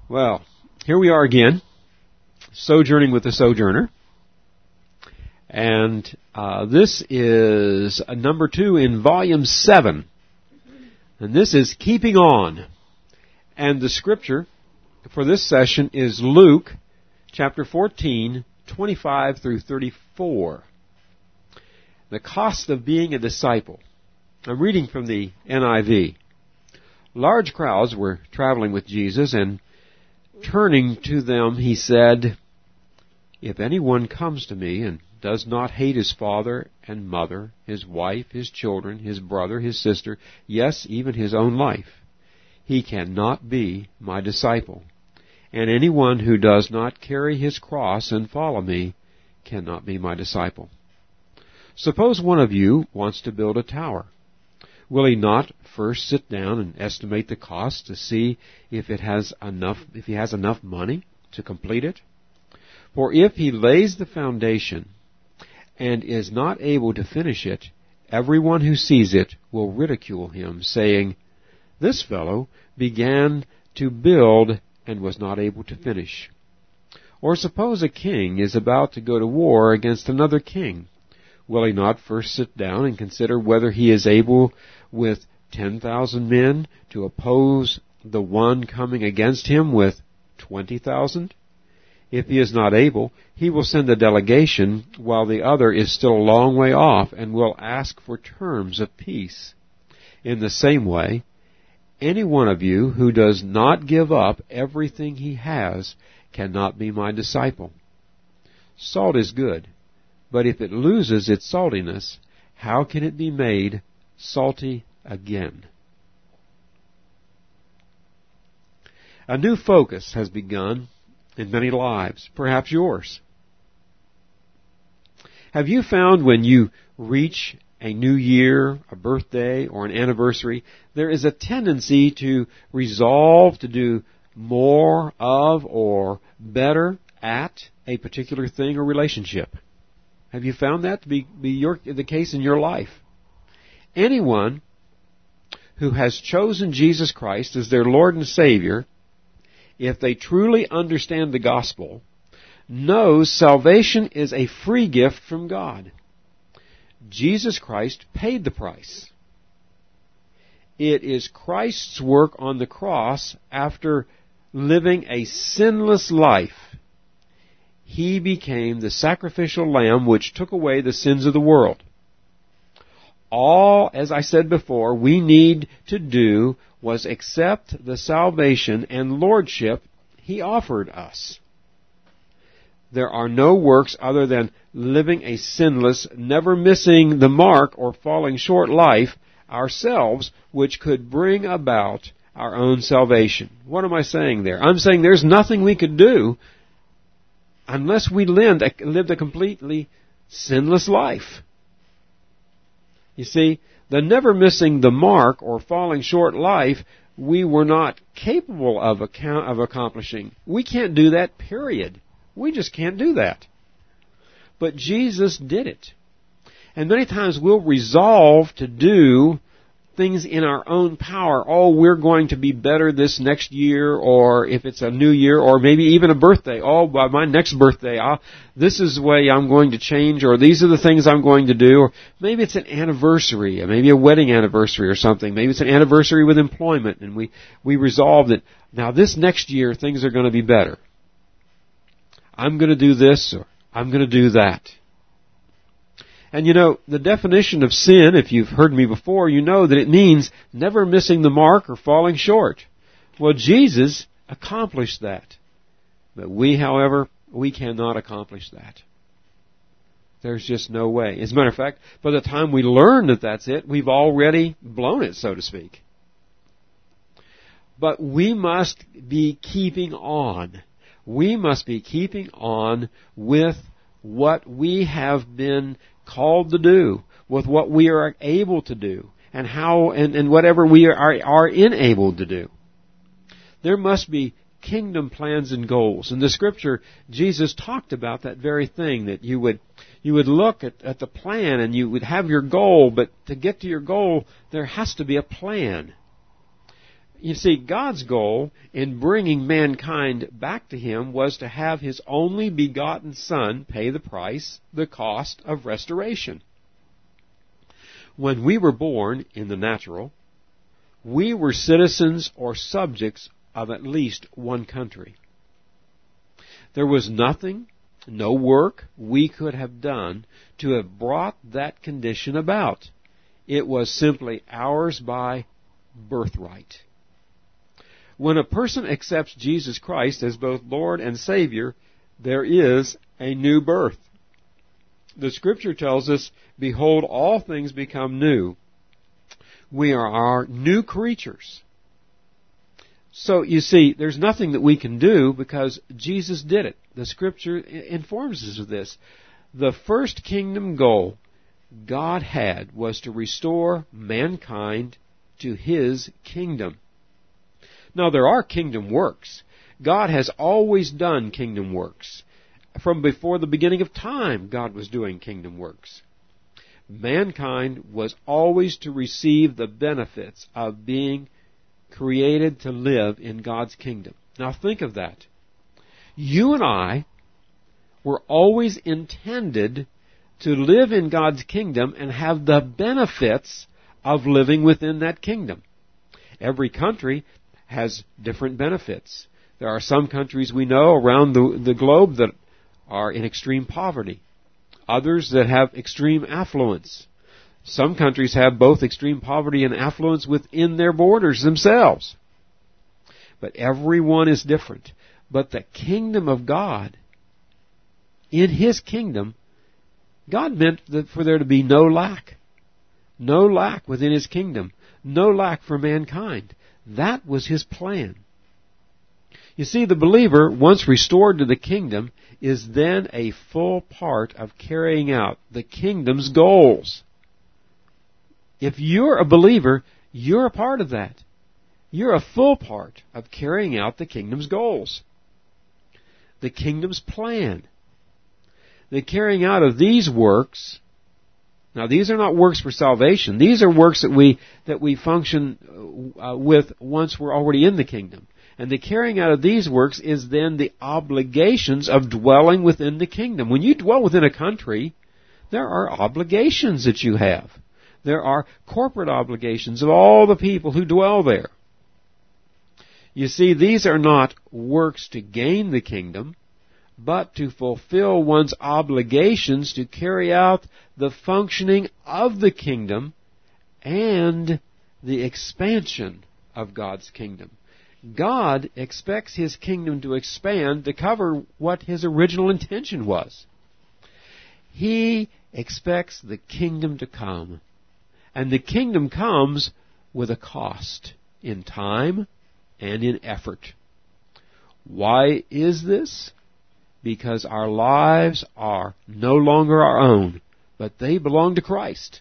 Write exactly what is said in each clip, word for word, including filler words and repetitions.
Well, here we are again, sojourning with the Sojourner. And uh, this is uh, number two in volume seven. And this is Keeping On. And the scripture for this session is Luke chapter fourteen, twenty-five through thirty-four. The cost of being a disciple. I'm reading from the N I V. Large crowds were traveling with Jesus, and turning to them, he said, "If anyone comes to me and does not hate his father and mother, his wife, his children, his brother, his sister, yes, even his own life, he cannot be my disciple. And anyone who does not carry his cross and follow me cannot be my disciple. Suppose one of you wants to build a tower. Will he not first sit down and estimate the cost to see if it has enough, if he has enough money to complete it? For if he lays the foundation and is not able to finish it, everyone who sees it will ridicule him, saying, 'This fellow began to build and was not able to finish.' Or suppose a king is about to go to war against another king. Will he not first sit down and consider whether he is able with ten thousand men to oppose the one coming against him with twenty thousand? If he is not able, he will send a delegation while the other is still a long way off and will ask for terms of peace. In the same way, any one of you who does not give up everything he has cannot be my disciple. Salt is good, but if it loses its saltiness, how can it be made salty again?" A new focus has begun in many lives, perhaps yours. Have you found when you reach a new year, a birthday, or an anniversary, there is a tendency to resolve to do more of or better at a particular thing or relationship? Have you found that to be, be your, the case in your life? Anyone who has chosen Jesus Christ as their Lord and Savior, if they truly understand the gospel, knows salvation is a free gift from God. Jesus Christ paid the price. It is Christ's work on the cross after living a sinless life. He became the sacrificial lamb which took away the sins of the world. All, as I said before, we need to do was accept the salvation and lordship He offered us. There are no works other than living a sinless, never missing the mark or falling short life ourselves, which could bring about our own salvation. What am I saying there? I'm saying there's nothing we could do unless we lived a, lived a completely sinless life. You see, the never missing the mark or falling short life, we were not capable of, account, of accomplishing. We can't do that, period. We just can't do that. But Jesus did it. And many times we'll resolve to do things in our own power. Oh, we're going to be better this next year, or if it's a new year, or maybe even a birthday. Oh, by my next birthday, I'll, this is the way I'm going to change, or these are the things I'm going to do. Or maybe it's an anniversary, maybe a wedding anniversary or something. Maybe it's an anniversary with employment, and we, we resolve that now this next year things are going to be better. I'm going to do this, or I'm going to do that. And you know, the definition of sin, if you've heard me before, you know that it means never missing the mark or falling short. Well, Jesus accomplished that. But we, however, we cannot accomplish that. There's just no way. As a matter of fact, by the time we learn that that's it, we've already blown it, so to speak. But we must be keeping on. We must be keeping on with what we have been called to do, with what we are able to do, and how and, and whatever we are, are enabled to do. There must be kingdom plans and goals. In the scripture, Jesus talked about that very thing, that you would you would look at, at the plan and you would have your goal, but to get to your goal, there has to be a plan. You see, God's goal in bringing mankind back to Him was to have His only begotten Son pay the price, the cost of restoration. When we were born in the natural, we were citizens or subjects of at least one country. There was nothing, no work we could have done to have brought that condition about. It was simply ours by birthright. When a person accepts Jesus Christ as both Lord and Savior, there is a new birth. The Scripture tells us, "Behold, all things become new." We are our new creatures. So, you see, there's nothing that we can do because Jesus did it. The Scripture informs us of this. The first kingdom goal God had was to restore mankind to His kingdom. Now, there are kingdom works. God has always done kingdom works. From before the beginning of time, God was doing kingdom works. Mankind was always to receive the benefits of being created to live in God's kingdom. Now, think of that. You and I were always intended to live in God's kingdom and have the benefits of living within that kingdom. Every country has different benefits. There are some countries we know around the, the globe that are in extreme poverty. Others that have extreme affluence. Some countries have both extreme poverty and affluence within their borders themselves. But everyone is different. But the kingdom of God, in His kingdom, God meant that for there to be no lack. No lack within His kingdom. No lack for mankind. That was His plan. You see, the believer, once restored to the kingdom, is then a full part of carrying out the kingdom's goals. If you're a believer, you're a part of that. You're a full part of carrying out the kingdom's goals. The kingdom's plan. The carrying out of these works. Now, these are not works for salvation. These are works that we that we function uh, with once we're already in the kingdom. And the carrying out of these works is then the obligations of dwelling within the kingdom. When you dwell within a country, there are obligations that you have. There are corporate obligations of all the people who dwell there. You see, these are not works to gain the kingdom, but to fulfill one's obligations to carry out the functioning of the kingdom and the expansion of God's kingdom. God expects His kingdom to expand to cover what His original intention was. He expects the kingdom to come. And the kingdom comes with a cost in time and in effort. Why is this? Because our lives are no longer our own, but they belong to Christ.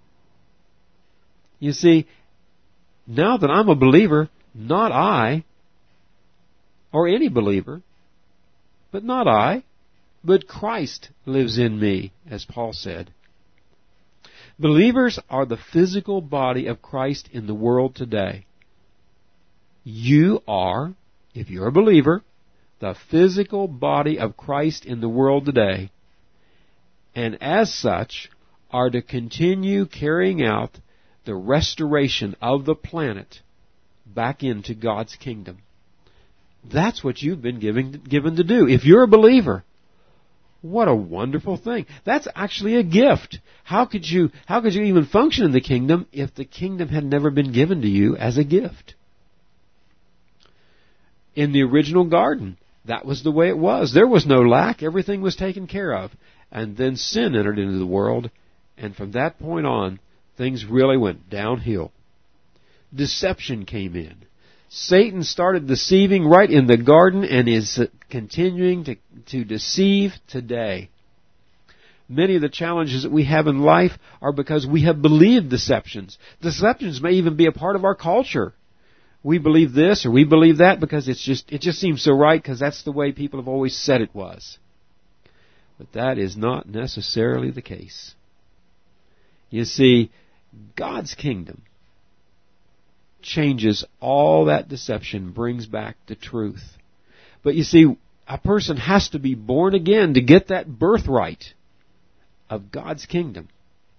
You see, now that I'm a believer, not I, or any believer, but not I, but Christ lives in me, as Paul said. Believers are the physical body of Christ in the world today. You are, if you're a believer, the physical body of Christ in the world today, and as such are to continue carrying out the restoration of the planet back into God's kingdom. That's what you've been given, given to do. If you're a believer, what a wonderful thing. That's actually a gift. How could you, how could you even function in the kingdom if the kingdom had never been given to you as a gift? In the original garden, that was the way it was. There was no lack. Everything was taken care of. And then sin entered into the world, and from that point on, things really went downhill. Deception came in. Satan started deceiving right in the garden and is continuing to, to deceive today. Many of the challenges that we have in life are because we have believed deceptions. Deceptions may even be a part of our culture. We believe this or we believe that because it's just it just seems so right because that's the way people have always said it was. But that is not necessarily the case. You see, God's kingdom, changes all that deception, brings back the truth. But you see, a person has to be born again to get that birthright of God's kingdom.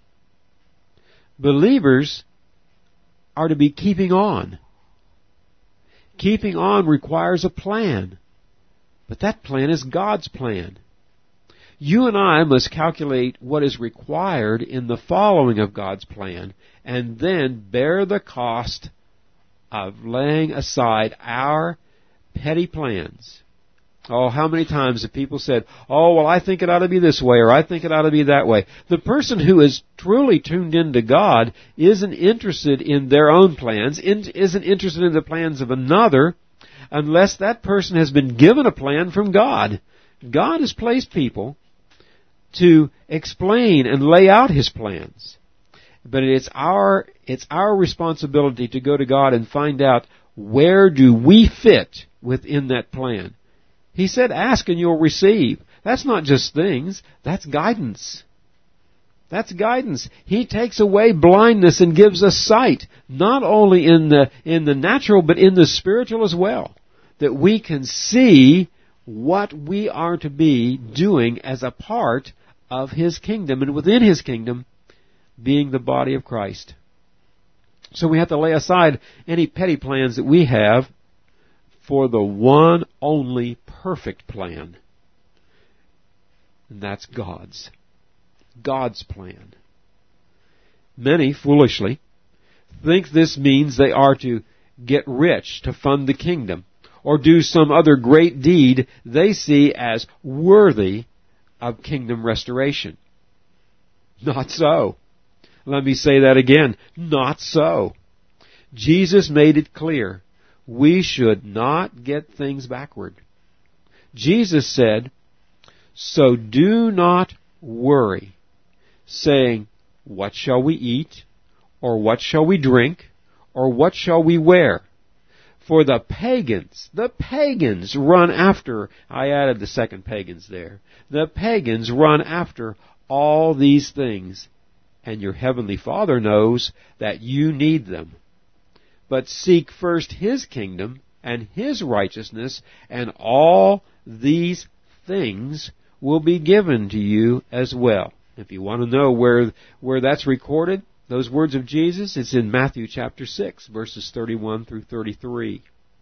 Believers are to be keeping on. Keeping on requires a plan. But that plan is God's plan. You and I must calculate what is required in the following of God's plan, and then bear the cost of laying aside our petty plans. Oh, how many times have people said, oh, well, I think it ought to be this way, or I think it ought to be that way. The person who is truly tuned into God isn't interested in their own plans, isn't interested in the plans of another, unless that person has been given a plan from God. God has placed people to explain and lay out His plans. But it's our, it's our responsibility to go to God and find out, where do we fit within that plan? He said, ask and you'll receive. That's not just things, that's guidance. That's guidance. He takes away blindness and gives us sight, not only in the, in the natural, but in the spiritual as well, that we can see what we are to be doing as a part of His kingdom, and within His kingdom, being the body of Christ. So we have to lay aside any petty plans that we have for the one only perfect plan. And that's God's. God's plan. Many, foolishly, think this means they are to get rich to fund the kingdom, or do some other great deed they see as worthy of kingdom restoration. Not so. Let me say that again. Not so. Jesus made it clear we should not get things backward. Jesus said, so do not worry, saying, what shall we eat? Or what shall we drink? Or what shall we wear? For the pagans, the pagans run after, I added the second pagans there, the pagans run after all these things, and your heavenly Father knows that you need them. But seek first His kingdom and His righteousness, and all these things will be given to you as well. If you want to know where, where that's recorded, those words of Jesus, it's in Matthew chapter six, verses thirty-one through thirty-three.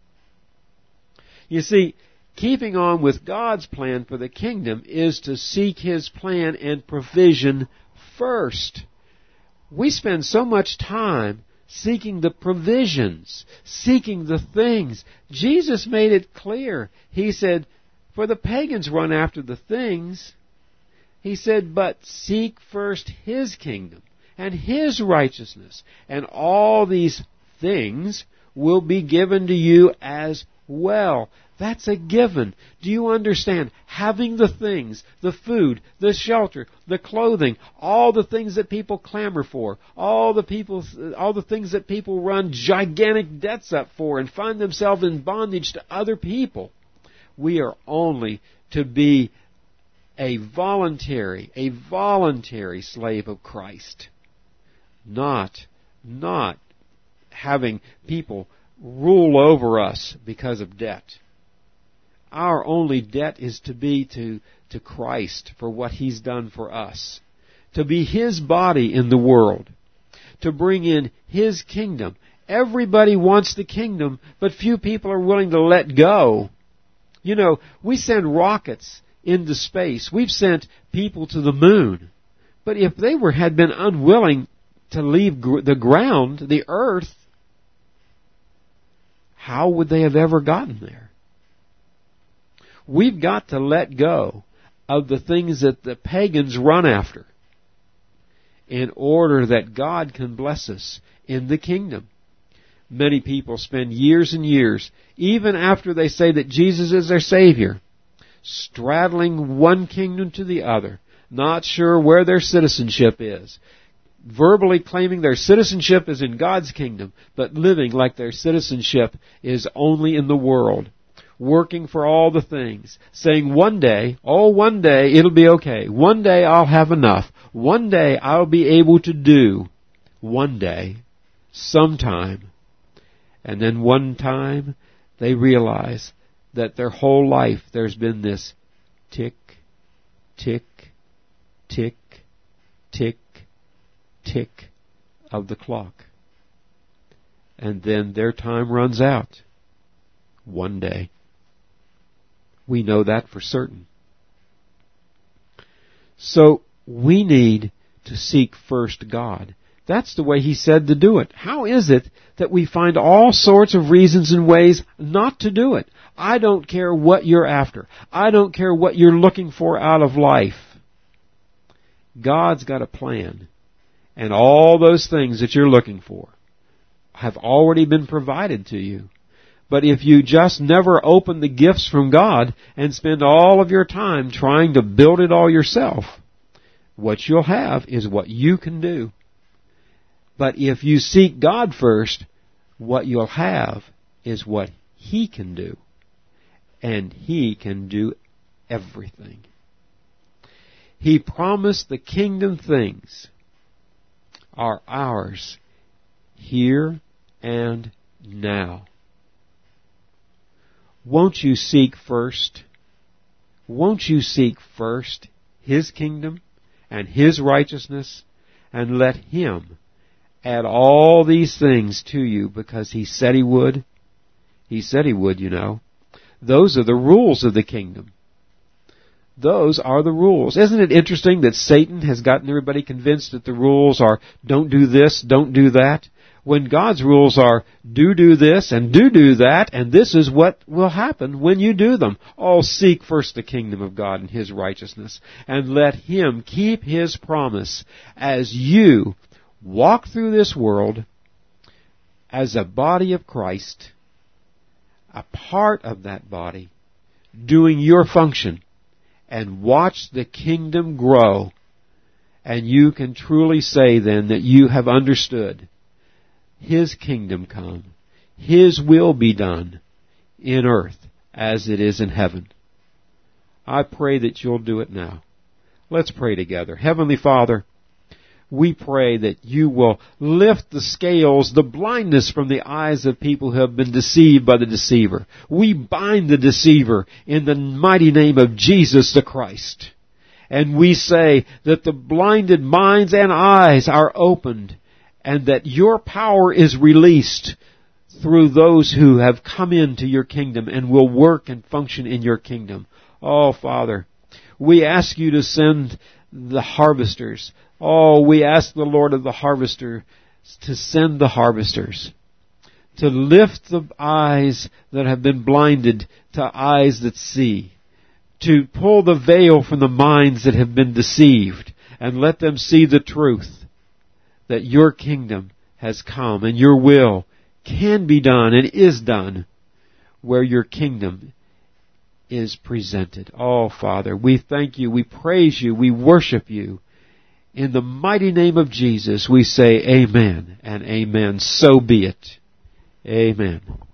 You see, keeping on with God's plan for the kingdom is to seek His plan and provision first. We spend so much time seeking the provisions, seeking the things. Jesus made it clear. He said, for the pagans run after the things. He said, but seek first His kingdom and His righteousness, and all these things will be given to you as well. That's a given. Do you understand? Having the things, the food, the shelter, the clothing, all the things that people clamor for, all the people, all the things that people run gigantic debts up for and find themselves in bondage to other people. We are only to be a voluntary, a voluntary slave of Christ. Not, not having people rule over us because of debt. Our only debt is to be to, to Christ for what He's done for us. To be His body in the world. To bring in His kingdom. Everybody wants the kingdom, but few people are willing to let go. You know, we send rockets into space. We've sent people to the moon. But if they were had been unwilling to leave gr- the ground, the earth, how would they have ever gotten there? We've got to let go of the things that the pagans run after in order that God can bless us in the kingdom. Many people spend years and years, even after they say that Jesus is their Savior, straddling one kingdom to the other, not sure where their citizenship is, verbally claiming their citizenship is in God's kingdom, but living like their citizenship is only in the world, working for all the things, saying one day, oh, one day it'll be okay, one day I'll have enough, one day I'll be able to do, one day, sometime. And then one time they realize that their whole life there's been this tick, tick, tick, tick, tick of the clock. And then their time runs out one day. We know that for certain. So we need to seek first God. That's the way He said to do it. How is it that we find all sorts of reasons and ways not to do it? I don't care what you're after. I don't care what you're looking for out of life. God's got a plan. And all those things that you're looking for have already been provided to you. But if you just never open the gifts from God and spend all of your time trying to build it all yourself, what you'll have is what you can do. But if you seek God first, what you'll have is what He can do. And He can do everything. He promised the kingdom things are ours here and now. Won't you seek first? Won't you seek first His kingdom and His righteousness, and let Him add all these things to you because He said He would? He said He would, you know. Those are the rules of the kingdom. Those are the rules. Isn't it interesting that Satan has gotten everybody convinced that the rules are don't do this, don't do that, when God's rules are do do this and do do that, and this is what will happen when you do them. Oh, seek first the kingdom of God and His righteousness, and let Him keep His promise as you walk through this world as a body of Christ, a part of that body, doing your function, and watch the kingdom grow. And you can truly say then that you have understood His kingdom come, His will be done in earth as it is in heaven. I pray that you'll do it now. Let's pray together. Heavenly Father, we pray that you will lift the scales, the blindness from the eyes of people who have been deceived by the deceiver. We bind the deceiver in the mighty name of Jesus the Christ. And we say that the blinded minds and eyes are opened, and that your power is released through those who have come into your kingdom and will work and function in your kingdom. Oh, Father, we ask you to send the harvesters. Oh, we ask the Lord of the harvester to send the harvesters, to lift the eyes that have been blinded to eyes that see, to pull the veil from the minds that have been deceived, and let them see the truth that your kingdom has come and your will can be done and is done where your kingdom is presented. Oh, Father, we thank you, we praise you, we worship you. In the mighty name of Jesus, we say amen and amen. So be it. Amen.